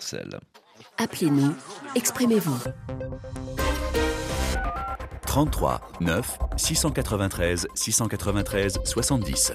Celle. Appelez-nous, exprimez-vous. 33 9 693 693 70.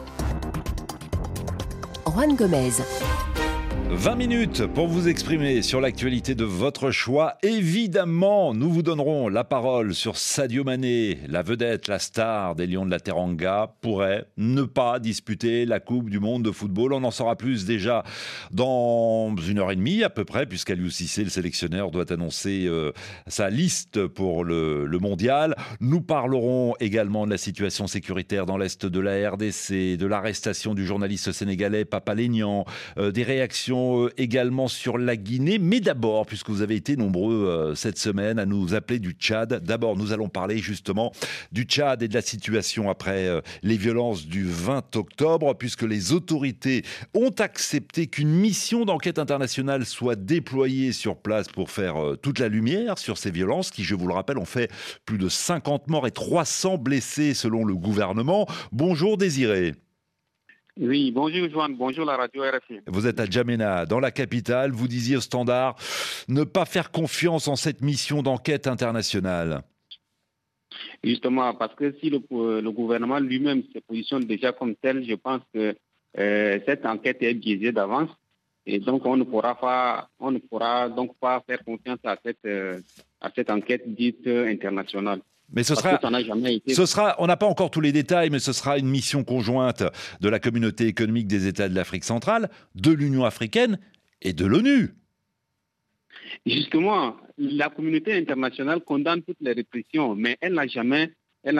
Juan Gomez. 20 minutes pour vous exprimer sur l'actualité de votre choix. Évidemment, nous vous donnerons la parole sur Sadio Mané, la vedette, la star des Lions de la Teranga, pourrait ne pas disputer la Coupe du Monde de football. On en saura plus déjà dans 1h30 à peu près, puisqu'Aliou Cissé, le sélectionneur, doit annoncer sa liste pour le mondial. Nous parlerons également de la situation sécuritaire dans l'est de la RDC, de l'arrestation du journaliste sénégalais Papa Lénian, des réactions également sur la Guinée. Mais d'abord, puisque vous avez été nombreux cette semaine à nous appeler du Tchad, d'abord nous allons parler justement du Tchad et de la situation après les violences du 20 octobre, puisque les autorités ont accepté qu'une mission d'enquête internationale soit déployée sur place pour faire toute la lumière sur ces violences qui, je vous le rappelle, ont fait plus de 50 morts et 300 blessés selon le gouvernement. Bonjour Désiré. Oui, bonjour Joanne, bonjour la radio RFI. Vous êtes à Djamena, dans la capitale. Vous disiez au Standard ne pas faire confiance en cette mission d'enquête internationale. Justement, parce que si le gouvernement lui-même se positionne déjà comme tel, je pense que cette enquête est biaisée d'avance. Et donc, on ne pourra donc pas faire confiance à cette enquête dite internationale. Mais on n'a pas encore tous les détails, mais ce sera une mission conjointe de la communauté économique des États de l'Afrique centrale, de l'Union africaine et de l'ONU. Justement, la communauté internationale condamne toutes les répressions, mais elle n'a jamais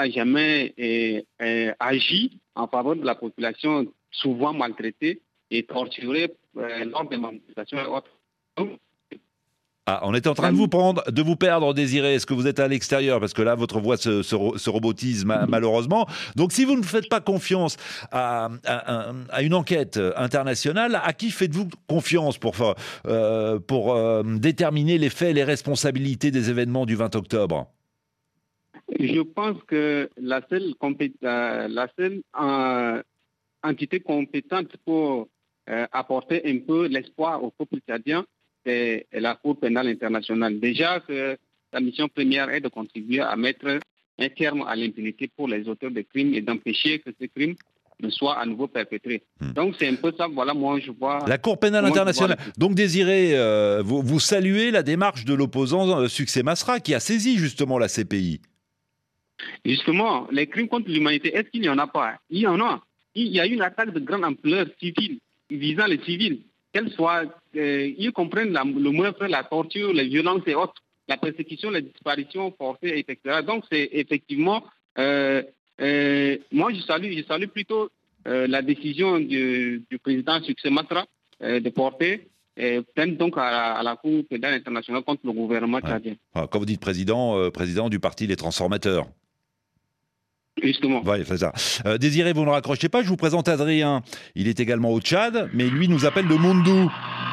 agi en faveur de la population souvent maltraitée et torturée lors des manifestations et autres. Ah, on était en train de vous perdre, Désiré. Est-ce que vous êtes à l'extérieur? Parce que là, votre voix se robotise malheureusement. Donc, si vous ne faites pas confiance à une enquête internationale, à qui faites-vous confiance pour déterminer les faits et les responsabilités des événements du 20 octobre? Je pense que la seule entité compétente pour apporter un peu l'espoir au peuple tchadien, c'est la Cour pénale internationale. Déjà que sa mission première est de contribuer à mettre un terme à l'impunité pour les auteurs de crimes et d'empêcher que ces crimes ne soient à nouveau perpétrés. Donc c'est un peu ça, voilà, moi je vois... La Cour pénale internationale. Donc Désiré, vous saluez la démarche de l'opposant Succès Masra qui a saisi justement la CPI. Justement, les crimes contre l'humanité, est-ce qu'il n'y en a pas? Il y en a. Il y a une attaque de grande ampleur civile, visant les civils. Qu'elles soient, ils comprennent le meurtre, la torture, les violences et autres, la persécution, les disparitions forcées, etc. Donc c'est effectivement, moi je salue plutôt la décision du président Succès Masra de porter plainte donc à la Cour pénale internationale contre le gouvernement tchadien. Quand vous dites président du parti Les Transformateurs. Justement. Oui, c'est ça. Désiré, vous ne raccrochez pas, je vous présente Adrien. Il est également au Tchad, mais lui nous appelle de Moundou.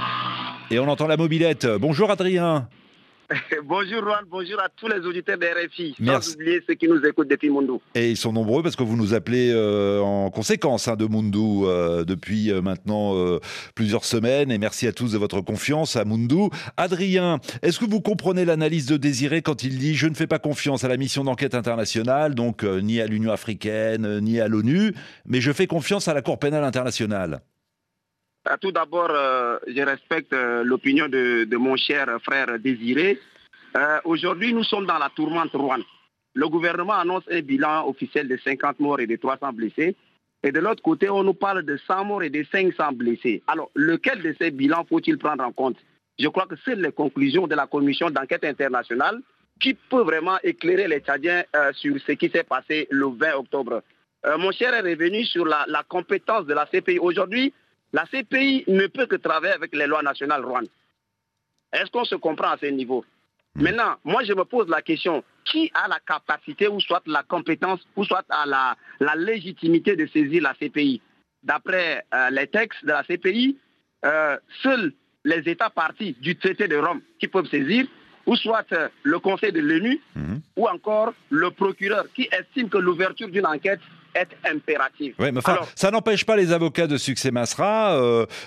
Et on entend la mobilette. Bonjour Adrien. Bonjour Juan, bonjour à tous les auditeurs de RFI. Merci. Sans oublier ceux qui nous écoutent depuis Moundou. Et ils sont nombreux parce que vous nous appelez en conséquence de Moundou depuis maintenant plusieurs semaines. Et merci à tous de votre confiance à Moundou. Adrien, est-ce que vous comprenez l'analyse de Désiré quand il dit « Je ne fais pas confiance à la mission d'enquête internationale, donc ni à l'Union africaine, ni à l'ONU, mais je fais confiance à la Cour pénale internationale ». Tout d'abord, je respecte l'opinion de mon cher frère Désiré. Aujourd'hui, nous sommes dans la tourmente Rouen. Le gouvernement annonce un bilan officiel de 50 morts et de 300 blessés. Et de l'autre côté, on nous parle de 100 morts et de 500 blessés. Alors, lequel de ces bilans faut-il prendre en compte? Je crois que c'est les conclusions de la commission d'enquête internationale qui peut vraiment éclairer les Tchadiens sur ce qui s'est passé le 20 octobre. Mon cher est revenu sur la compétence de la CPI. Aujourd'hui, la CPI ne peut que travailler avec les lois nationales rwandaises. Est-ce qu'on se comprend à ce niveau? Maintenant, moi je me pose la question, qui a la capacité ou soit la compétence ou soit à la légitimité de saisir la CPI? D'après les textes de la CPI, seuls les États partis du traité de Rome qui peuvent saisir, ou soit le Conseil de l'ONU, ou encore le procureur qui estime que l'ouverture d'une enquête être impérative. Oui, mais enfin, ça n'empêche pas les avocats de Succès Masra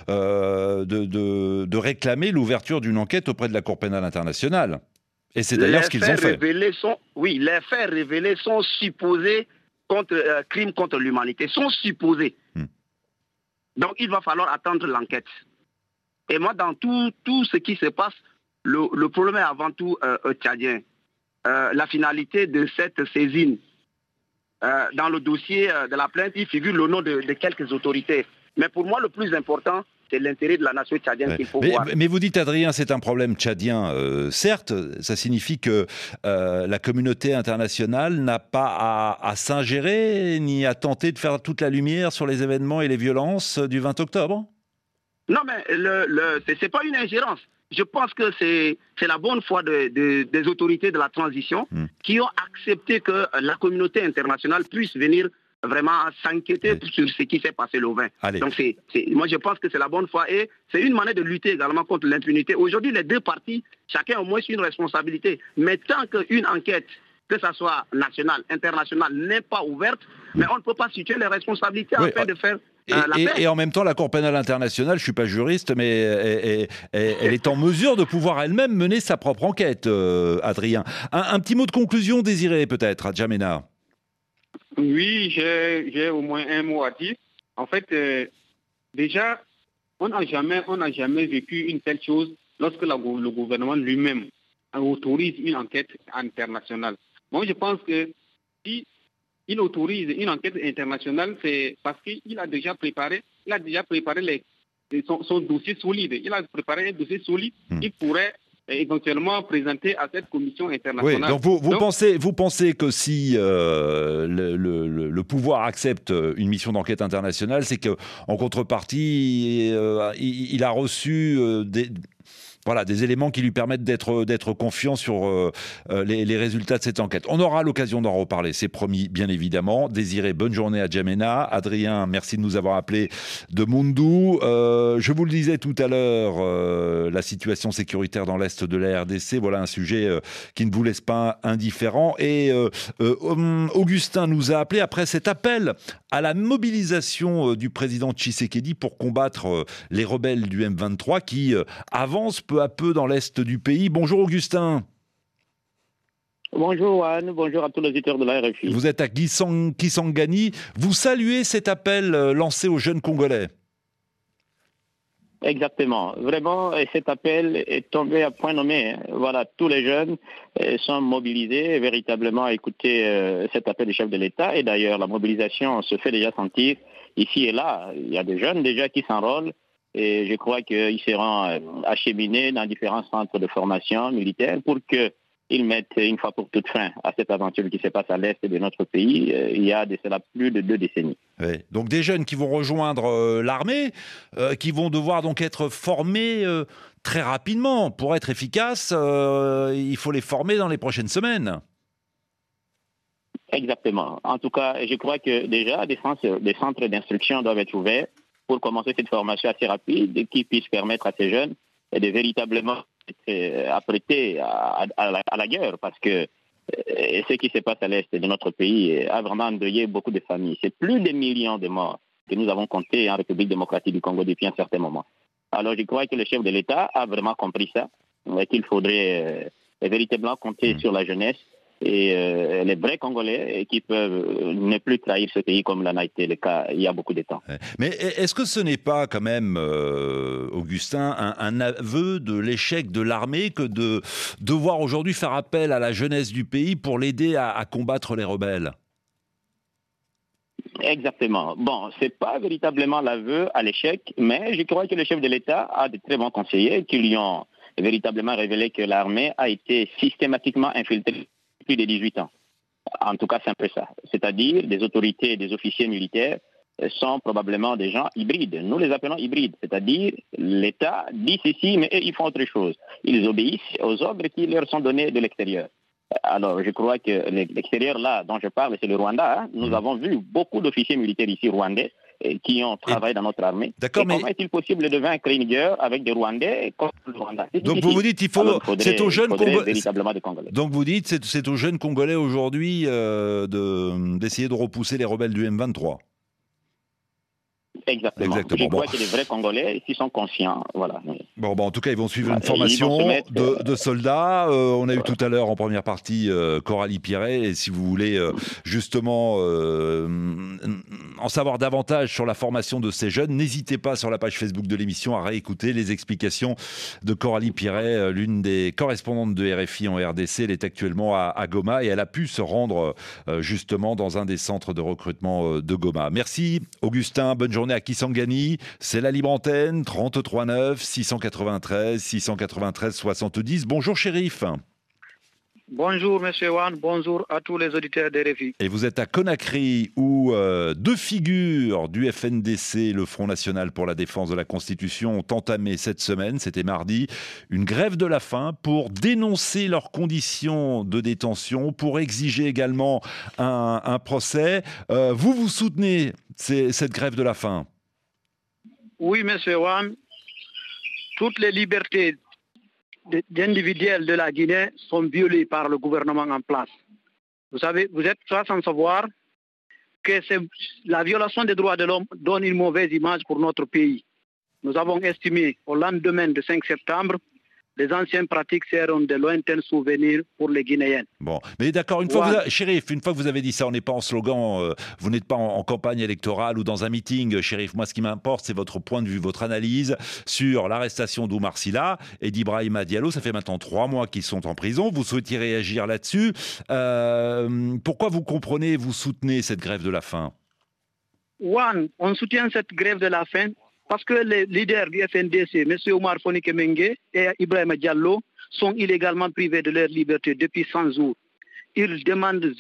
de réclamer l'ouverture d'une enquête auprès de la Cour pénale internationale. Et c'est d'ailleurs ce qu'ils ont fait. Les faits révélés sont supposés crimes contre l'humanité, sont supposés. Donc il va falloir attendre l'enquête. Et moi, dans tout ce qui se passe, le problème est avant tout tchadien. La finalité de cette saisine, dans le dossier de la plainte, il figure le nom de quelques autorités. Mais pour moi, le plus important, c'est l'intérêt de la nation tchadienne qu'il faut voir. Mais vous dites, Adrien, c'est un problème tchadien. Certes, ça signifie que la communauté internationale n'a pas à s'ingérer ni à tenter de faire toute la lumière sur les événements et les violences du 20 octobre. Non, mais c'est pas une ingérence. Je pense que c'est la bonne foi des autorités de la transition qui ont accepté que la communauté internationale puisse venir vraiment s'inquiéter sur ce qui s'est passé le 20. Allez. Donc moi je pense que c'est la bonne foi et c'est une manière de lutter également contre l'impunité. Aujourd'hui, les deux parties, chacun a au moins une responsabilité. Mais tant qu'une enquête, que ce soit nationale, internationale, n'est pas ouverte, mais on ne peut pas situer les responsabilités afin de faire... Et en même temps, la Cour pénale internationale, je ne suis pas juriste, mais elle est en mesure de pouvoir elle-même mener sa propre enquête, Adrien. Un petit mot de conclusion désiré peut-être, à N'Djamena. Oui, j'ai au moins un mot à dire. En fait, déjà, on n'a jamais vécu une telle chose lorsque le gouvernement lui-même autorise une enquête internationale. Moi, je pense que si il autorise une enquête internationale, c'est parce qu'il a déjà préparé son dossier solide. Il a préparé un dossier solide qu'il pourrait éventuellement présenter à cette commission internationale. Oui, donc vous pensez que si le pouvoir accepte une mission d'enquête internationale, c'est qu'en contrepartie, il a reçu des éléments qui lui permettent d'être confiant sur les résultats de cette enquête. On aura l'occasion d'en reparler, c'est promis, bien évidemment. Désiré, bonne journée à N'Djamena. Adrien, merci de nous avoir appelés de Moundou. Je vous le disais tout à l'heure, la situation sécuritaire dans l'Est de la RDC, voilà un sujet qui ne vous laisse pas indifférent. Et Augustin nous a appelé après cet appel à la mobilisation du président Tshisekedi pour combattre les rebelles du M23 qui avancent peu à peu dans l'est du pays. Bonjour Augustin. Bonjour Anne, bonjour à tous les auditeurs de la RFI. Vous êtes à Kisangani. Vous saluez cet appel lancé aux jeunes Congolais. Exactement. Vraiment, cet appel est tombé à point nommé. Voilà, tous les jeunes sont mobilisés véritablement à écouter cet appel du chef de l'État. Et d'ailleurs, la mobilisation se fait déjà sentir ici et là. Il y a des jeunes déjà qui s'enrôlent. Et je crois qu'ils seront acheminés dans différents centres de formation militaire pour qu'ils mettent une fois pour toutes fin à cette aventure qui se passe à l'est de notre pays. Il y a de cela plus de 2 décennies. Oui. Donc des jeunes qui vont rejoindre l'armée, qui vont devoir donc être formés très rapidement. Pour être efficaces, il faut les former dans les prochaines semaines. Exactement. En tout cas, je crois que déjà des centres d'instruction doivent être ouverts pour commencer cette formation assez rapide qui puisse permettre à ces jeunes de véritablement être apprêtés à la guerre, parce que ce qui se passe à l'est de notre pays a vraiment endeuillé beaucoup de familles. C'est plus de millions de morts que nous avons compté en République démocratique du Congo depuis un certain moment. Alors je crois que le chef de l'État a vraiment compris ça, qu'il faudrait véritablement compter sur la jeunesse et les vrais Congolais qui peuvent ne plus trahir ce pays comme l'en a été le cas il y a beaucoup de temps. Mais est-ce que ce n'est pas quand même, Augustin, un aveu de l'échec de l'armée que de devoir aujourd'hui faire appel à la jeunesse du pays pour l'aider à combattre les rebelles ? Exactement. Bon, ce n'est pas véritablement l'aveu à l'échec, mais je crois que le chef de l'État a de très bons conseillers qui lui ont véritablement révélé que l'armée a été systématiquement infiltrée depuis de 18 ans. En tout cas, c'est un peu ça. C'est-à-dire, des autorités et des officiers militaires sont probablement des gens hybrides. Nous les appelons hybrides, c'est-à-dire l'État dit ceci, mais eux, ils font autre chose. Ils obéissent aux ordres qui leur sont donnés de l'extérieur. Alors, je crois que l'extérieur, là, dont je parle, c'est le Rwanda. Nous avons vu beaucoup d'officiers militaires ici rwandais qui ont travaillé dans notre armée. D'accord, mais comment est-il possible de vaincre une guerre avec des Rwandais contre le Rwanda? Donc vous dites c'est aux jeunes Congolais. Véritablement des Congolais. Donc vous dites c'est aux jeunes Congolais aujourd'hui d'essayer de repousser les rebelles du M23. Exactement. Je crois que les vrais Congolais, s'ils sont conscients, voilà. Bon, en tout cas, ils vont suivre une formation de soldats. On a eu tout à l'heure en première partie Coralie Piret. Et si vous voulez justement en savoir davantage sur la formation de ces jeunes, n'hésitez pas sur la page Facebook de l'émission à réécouter les explications de Coralie Piret, l'une des correspondantes de RFI en RDC. Elle est actuellement à Goma et elle a pu se rendre justement dans un des centres de recrutement de Goma. Merci Augustin, bonne journée à Kisangani. C'est la libre antenne 33 9 693 693 70. Bonjour Chérif. Bonjour Monsieur Wan, bonjour à tous les auditeurs de RFI. Et vous êtes à Conakry où deux figures du FNDC, le Front National pour la Défense de la Constitution, ont entamé cette semaine, c'était mardi, une grève de la faim pour dénoncer leurs conditions de détention, pour exiger également un procès. Vous soutenez cette grève de la faim? Oui Monsieur Wan, toutes les libertés individuelles de la Guinée sont violées par le gouvernement en place. Vous savez, vous êtes sans savoir que la violation des droits de l'homme donne une mauvaise image pour notre pays. Nous avons estimé au lendemain du 5 septembre, les anciennes pratiques seront de lointains souvenirs pour les Guinéens. Bon, mais d'accord, Chérif, une fois que vous avez dit ça, on n'est pas en slogan, vous n'êtes pas en campagne électorale ou dans un meeting, Chérif. Moi, ce qui m'importe, c'est votre point de vue, votre analyse sur l'arrestation d'Oumar Silla et d'Ibrahima Diallo. Ça fait maintenant 3 mois qu'ils sont en prison. Vous souhaitiez réagir là-dessus. Pourquoi vous comprenez, vous soutenez cette grève de la faim? On soutient cette grève de la faim parce que les leaders du FNDC, M. Omar Fonike Mengue et Ibrahima Diallo, sont illégalement privés de leur liberté depuis 100 jours. Ils demandent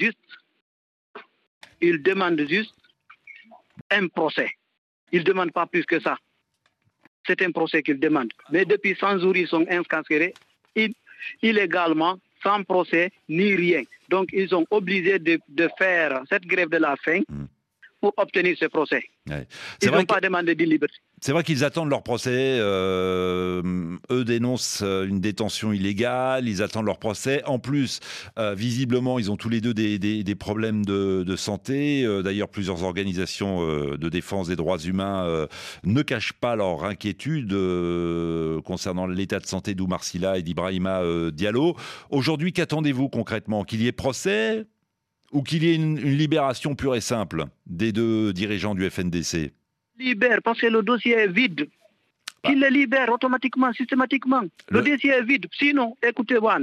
juste un procès. Ils ne demandent pas plus que ça. C'est un procès qu'ils demandent. Mais depuis 100 jours, ils sont incarcérés illégalement, sans procès ni rien. Donc, ils sont obligés de faire cette grève de la faim pour obtenir ce procès. Ouais. Ils n'ont pas demandé de liberté. C'est vrai qu'ils attendent leur procès. Eux dénoncent une détention illégale. Ils attendent leur procès. En plus, visiblement, ils ont tous les deux des problèmes de santé. D'ailleurs, plusieurs organisations de défense des droits humains ne cachent pas leur inquiétude concernant l'état de santé d'Oumar Silla et d'Ibrahima Diallo. Aujourd'hui, qu'attendez-vous concrètement? Qu'il y ait procès ou qu'il y ait une libération pure et simple des deux dirigeants du FNDC? Libère, parce que le dossier est vide. Qu'il les libère automatiquement, systématiquement. Le dossier est vide. Sinon, écoutez, Juan,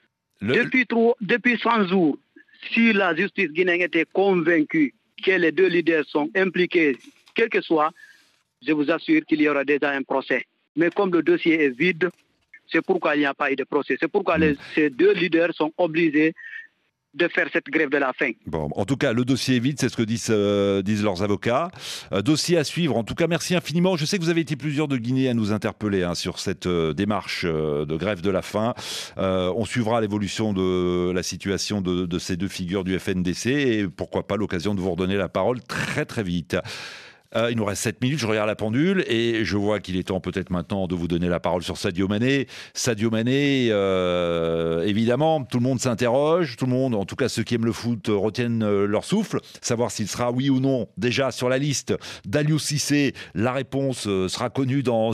depuis 100 jours, si la justice guinéenne était convaincue que les deux leaders sont impliqués, quel que soit, je vous assure qu'il y aura déjà un procès. Mais comme le dossier est vide, c'est pourquoi il n'y a pas eu de procès. C'est pourquoi ces deux leaders sont obligés de faire cette grève de la faim. Bon, en tout cas, le dossier est vide, c'est ce que disent leurs avocats. Dossier à suivre. En tout cas, merci infiniment. Je sais que vous avez été plusieurs de Guinée à nous interpeller sur cette démarche de grève de la faim. On suivra l'évolution de la situation de ces deux figures du FNDC et pourquoi pas l'occasion de vous redonner la parole très très vite. Il nous reste 7 minutes, je regarde la pendule et je vois qu'il est temps peut-être maintenant de vous donner la parole sur Sadio Mané. Sadio Mané, évidemment, tout le monde s'interroge, tout le monde, en tout cas ceux qui aiment le foot, retiennent leur souffle, savoir s'il sera oui ou non déjà sur la liste d'Aliou Cissé. La réponse sera connue dans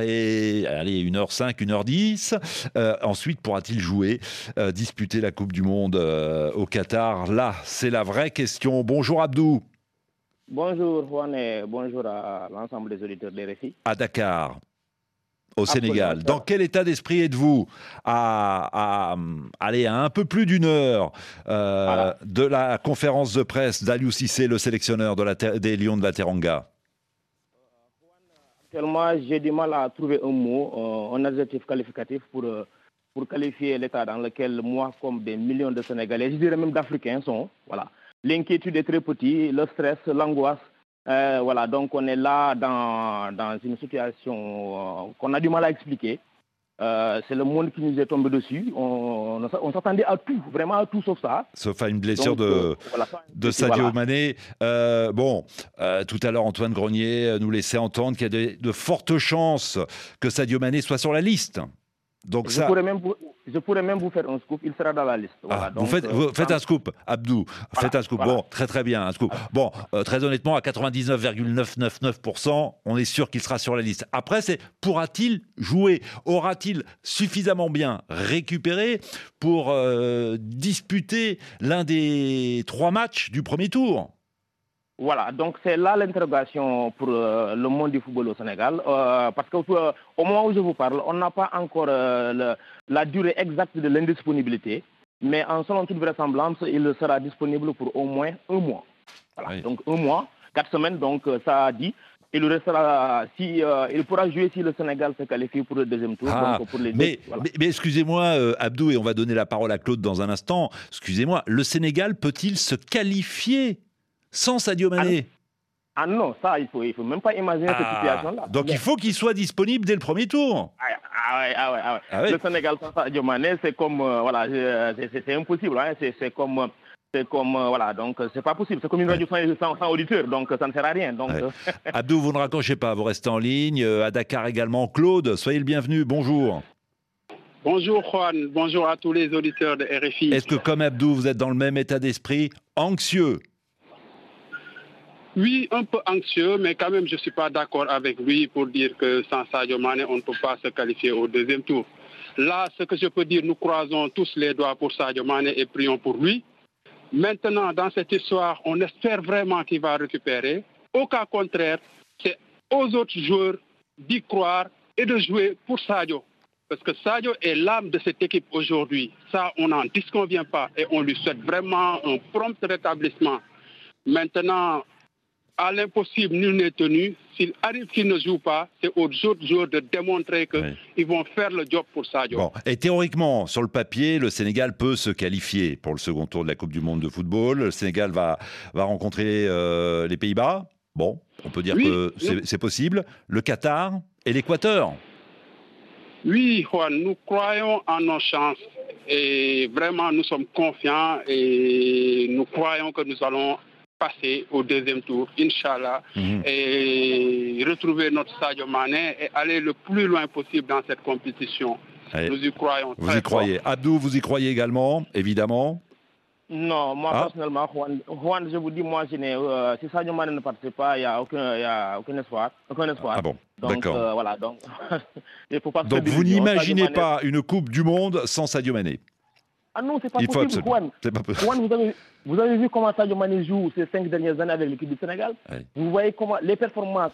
1h05, 1h10. Ensuite, pourra-t-il jouer, disputer la Coupe du Monde au Qatar? Là, c'est la vraie question. Bonjour Abdou. Bonjour Juan et bonjour à l'ensemble des auditeurs de RFI. À Dakar, au Sénégal. Dans quel état d'esprit êtes-vous à aller à un peu plus d'une heure de la conférence de presse d'Aliou Cissé, le sélectionneur des Lions de la Teranga? Actuellement, j'ai du mal à trouver un mot, un adjectif qualificatif pour qualifier l'état dans lequel moi, comme des millions de Sénégalais, je dirais même d'Africains, sont. Voilà. L'inquiétude est très petite, le stress, l'angoisse. Donc on est là dans une situation qu'on a du mal à expliquer. c'est le monde qui nous est tombé dessus. On s'attendait à tout, vraiment à tout sauf ça. Sauf à une blessure de Sadio Mané. Tout à l'heure, Antoine Grenier nous laissait entendre qu'il y a de fortes chances que Sadio Mané soit sur la liste. Donc je pourrais même vous faire un scoop, il sera dans la liste. Voilà, vous faites un scoop, Abdou. Faites un scoop. Voilà. Bon, très bien, un scoop. Bon, très honnêtement, à 99,999%, on est sûr qu'il sera sur la liste. Après, pourra-t-il jouer? Aura-t-il suffisamment bien récupéré pour disputer l'un des 3 matchs du premier tour? Voilà, donc c'est là l'interrogation pour le monde du football au Sénégal, parce qu'au moment où je vous parle, on n'a pas encore la durée exacte de l'indisponibilité, mais selon toute vraisemblance, il sera disponible pour au moins 1 mois. Voilà, oui. Donc 1 mois, 4 semaines, donc ça dit. Il restera, il pourra jouer si le Sénégal se qualifie pour le deuxième tour. Donc pour les mais excusez-moi, Abdou, et on va donner la parole à Claude dans un instant. Excusez-moi, le Sénégal peut-il se qualifier sans Sadio Mané? Ah non, ça, il faut même pas imaginer cette situation-là. Donc il faut qu'il soit disponible dès le premier tour. Ah ouais. Le Sénégal sans Sadio Mané, c'est comme, c'est impossible. Hein. C'est comme voilà, donc c'est pas possible. C'est comme une radio sans auditeur, donc ça ne sert à rien. Donc, Abdou, vous ne raccrochez pas, vous restez en ligne. À Dakar également, Claude, soyez le bienvenu, bonjour. Bonjour Juan, bonjour à tous les auditeurs de RFI. Est-ce que comme Abdou, vous êtes dans le même état d'esprit, anxieux? Oui, un peu anxieux, mais quand même je ne suis pas d'accord avec lui pour dire que sans Sadio Mané, on ne peut pas se qualifier au deuxième tour. Là, ce que je peux dire, nous croisons tous les doigts pour Sadio Mané et prions pour lui. Maintenant, dans cette histoire, on espère vraiment qu'il va récupérer. Au cas contraire, c'est aux autres joueurs d'y croire et de jouer pour Sadio. Parce que Sadio est l'âme de cette équipe aujourd'hui. Ça, on n'en disconvient pas et on lui souhaite vraiment un prompt rétablissement. Maintenant, à l'impossible, nul n'est tenu. S'il arrive qu'il ne joue pas, c'est aux autres joueurs de démontrer qu'ils vont faire le job pour Sadio. Bon. Et théoriquement, sur le papier, le Sénégal peut se qualifier pour le second tour de la Coupe du Monde de football. Le Sénégal va rencontrer les Pays-Bas. Bon, on peut dire que c'est possible. Le Qatar et l'Équateur. Oui, Juan, nous croyons en nos chances. Et vraiment, nous sommes confiants et nous croyons que nous allons passer au deuxième tour, Inch'Allah, et retrouver notre Sadio Mané et aller le plus loin possible dans cette compétition. Allez. Nous y croyons. Vous y croyez. Fort. Abdou, vous y croyez également, évidemment? Non, moi personnellement, Juan, je vous dis, moi, si Sadio Mané ne participe pas, il n'y a aucun espoir. Ah bon, donc, d'accord. Voilà, donc, il faut pas donc vous n'imaginez pas une Coupe du Monde sans Sadio Mané? Ah non, c'est pas possible, Juan. Juan, vous avez vu comment Sadio Mané joue ces 5 dernières années avec l'équipe du Sénégal? Vous voyez comment les performances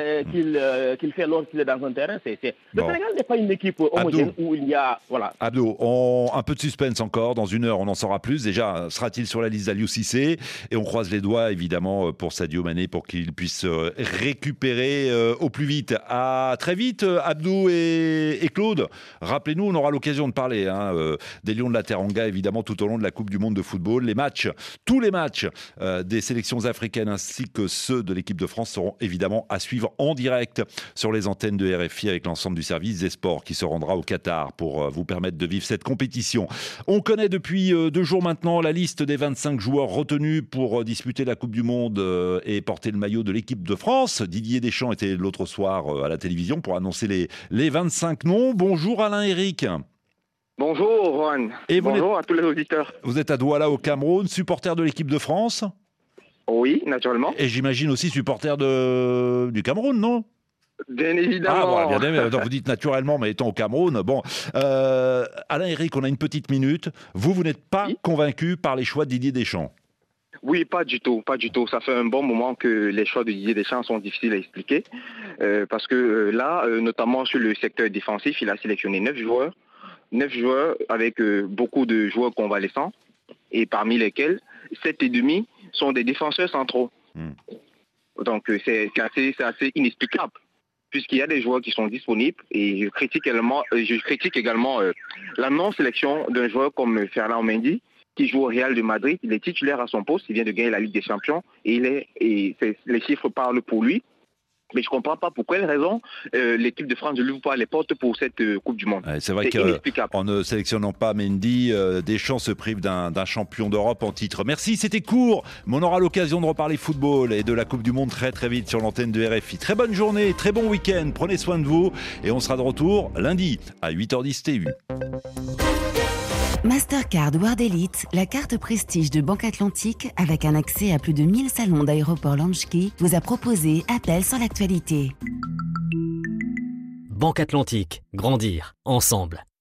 qu'il fait lorsqu'il est dans un terrain, le Sénégal n'est pas une équipe homogène où il y a... Voilà. Abdou, un peu de suspense encore. Dans 1 heure, on en saura plus. Déjà, sera-t-il sur la liste d'Aliou Cissé? Et on croise les doigts, évidemment, pour Sadio Mané, pour qu'il puisse récupérer au plus vite. À très vite, Abdou et Claude. Rappelez-nous, on aura l'occasion de parler des Lions de la Teranga, évidemment, tout au long de la Coupe du Monde de football. Tous les matchs des sélections africaines ainsi que ceux de l'équipe de France seront évidemment à suivre en direct sur les antennes de RFI avec l'ensemble du service des sports qui se rendra au Qatar pour vous permettre de vivre cette compétition. On connaît depuis 2 jours maintenant la liste des 25 joueurs retenus pour disputer la Coupe du Monde et porter le maillot de l'équipe de France. Didier Deschamps était l'autre soir à la télévision pour annoncer les 25 noms. Bonjour Alain-Éric. Bonjour Juan, bonjour à tous les auditeurs. Vous êtes à Douala au Cameroun, supporter de l'équipe de France? Oui, naturellement. Et j'imagine aussi supporter du Cameroun, non? Bien évidemment. Donc vous dites naturellement, mais étant au Cameroun. Bon, Alain-Éric, on a une petite minute. Vous n'êtes pas convaincu par les choix de Didier Deschamps? Oui, pas du tout. Ça fait un bon moment que les choix de Didier Deschamps sont difficiles à expliquer. Parce que là, notamment sur le secteur défensif, il a sélectionné 9 joueurs. 9 joueurs avec beaucoup de joueurs convalescents et parmi lesquels 7,5 sont des défenseurs centraux. Donc c'est assez inexplicable puisqu'il y a des joueurs qui sont disponibles et je critique également la non-sélection d'un joueur comme Ferland Mendy qui joue au Real de Madrid. Il est titulaire à son poste, il vient de gagner la Ligue des Champions et les chiffres parlent pour lui. Mais je ne comprends pas pour quelle raison l'équipe de France ne l'ouvre pas les portes pour cette Coupe du Monde. C'est vrai qu'en ne sélectionnant pas Mendy, Deschamps se prive d'un champion d'Europe en titre. Merci, c'était court, mais on aura l'occasion de reparler football et de la Coupe du Monde très très vite sur l'antenne de RFI. Très bonne journée, très bon week-end, prenez soin de vous et on sera de retour lundi à 8h10 TU. Mastercard World Elite, la carte prestige de Banque Atlantique avec un accès à plus de 1000 salons d'aéroport Lanchki, vous a proposé Appel sur l'actualité. Banque Atlantique, grandir ensemble.